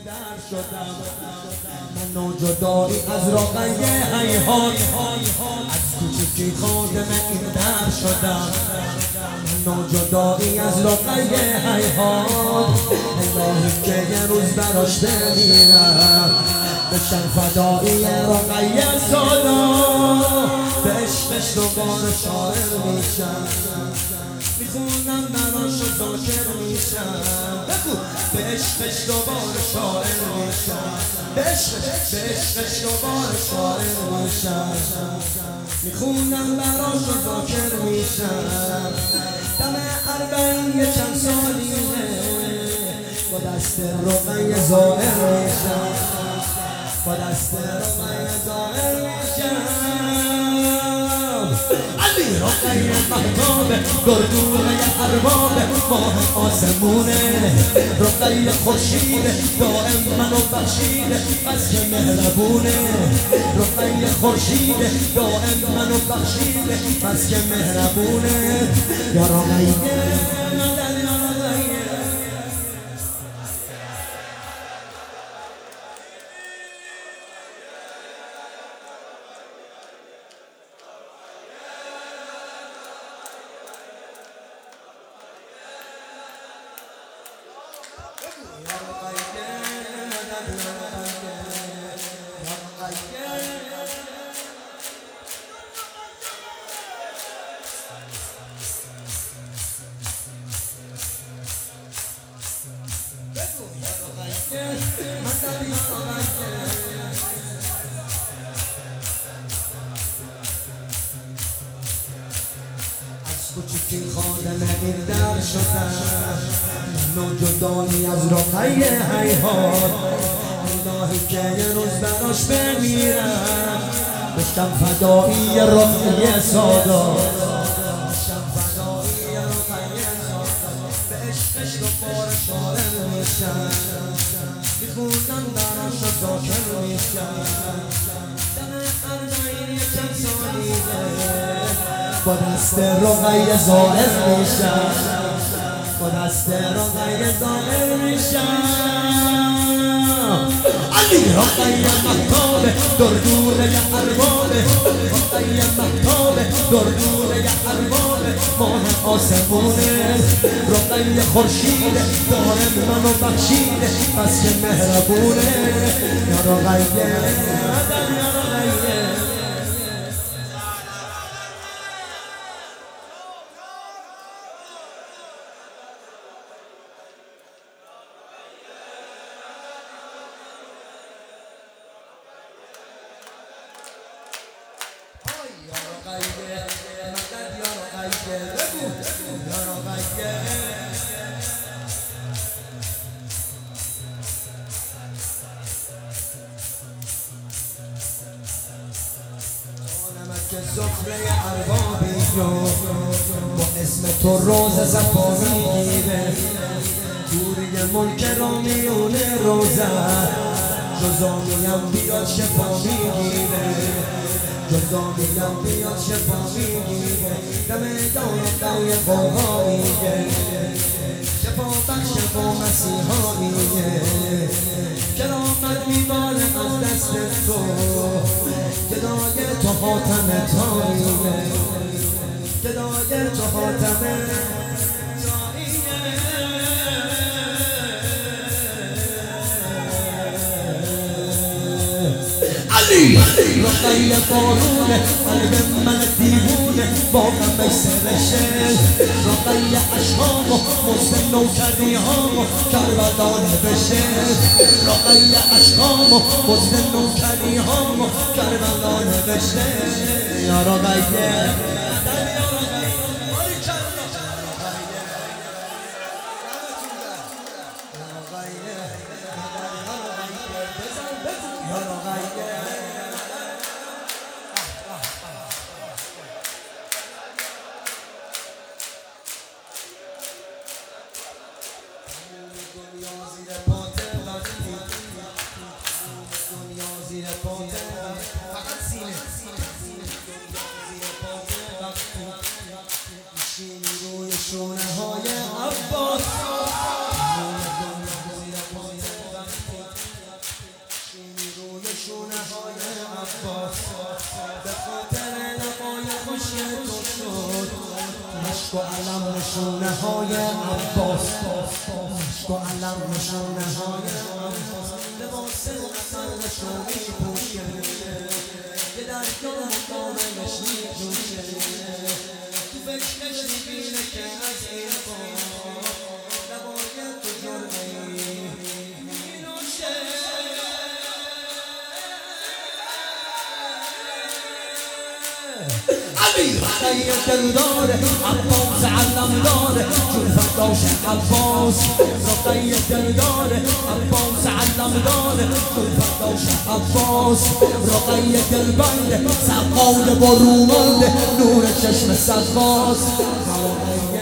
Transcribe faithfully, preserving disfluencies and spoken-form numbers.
در شدم من ناجدایی از رقیه هیهات از کوچکی خادم این در شدم من ناجدایی از رقیه هیهات الهی که یه روز براش بمیرم بشن فدایی رقیه سادا به عشقش دوباره شاعر میشم میخونم براش و ذاکر میشم به عشقش دوباره شاعر میشم به عشقش به عشقش دوباره شاعر میشم میخونم براش و ذاکر میشم دم اربعین یه چند سالیه با دست رقیه ظاهر میشم با دست رقیه ظاهر میشم علی رقیه مهتابه گردونه ارباب ماه آسمونه رقیه خورشیده دائم منو بخشیده بس که مهربونه رقیه خورشیده دائم منو بخشیده بس که مهربونه یا رقیه کوچکی خانم این در شدم ناجدانی از رقیه هیهات الهی که یه روز براش بمیرم بشم فدایی رقیه سادا بشم فدایی رقیه سادا به عشقش دوباره شاعر میشم میخونم براش و ذاکر میشم دم اربعین یه چند سالیه با دست رقیه ظاهر میشم با دست رقیه ظاهر میشم علی رقیه مهتابه دردونه اربابه رقیه مهتابه دردونه اربابه ماه آسمونه رقیه خورشیده دارم منو بخشیده بس که مهربونه یا رقیه یا رقیه که زفره اربابی با اسم تو روز زفا میگیره دوری ملک را میونه روزه جزامیم بیاد شفا میگیره جزامیم بیاد شفا میگیره دم دار و قوی قوها میگه شفا بخش با مسیحا میگه کرامت میباره از دست تو گدای تو خاتم تاریه گدای تو خاتم علی رقیه بارونه قلب من دیوونه با غمش سرشه رقیه عشقام و محسن نوکریهام و کربلا نوشه رقیه عشقام و محسن نوکریهام و کربلا نوشه یا رقیه شونه های عباس عشق و علم نشونه های عباس، عشق و علم نشونه های عباس، لباس اصل نشونی پوشه که در دام و کاملش میجوشه، تو فکرش میبینه که از این بار نباید تو جرمه مینوشه. رقیه دلداره عباس علم داره جون فرداش عباس، رقیه دلداره عباس علم داره جون فرداش عباس، رقیه دلبنده سقای برومنده نور چشم سقاس.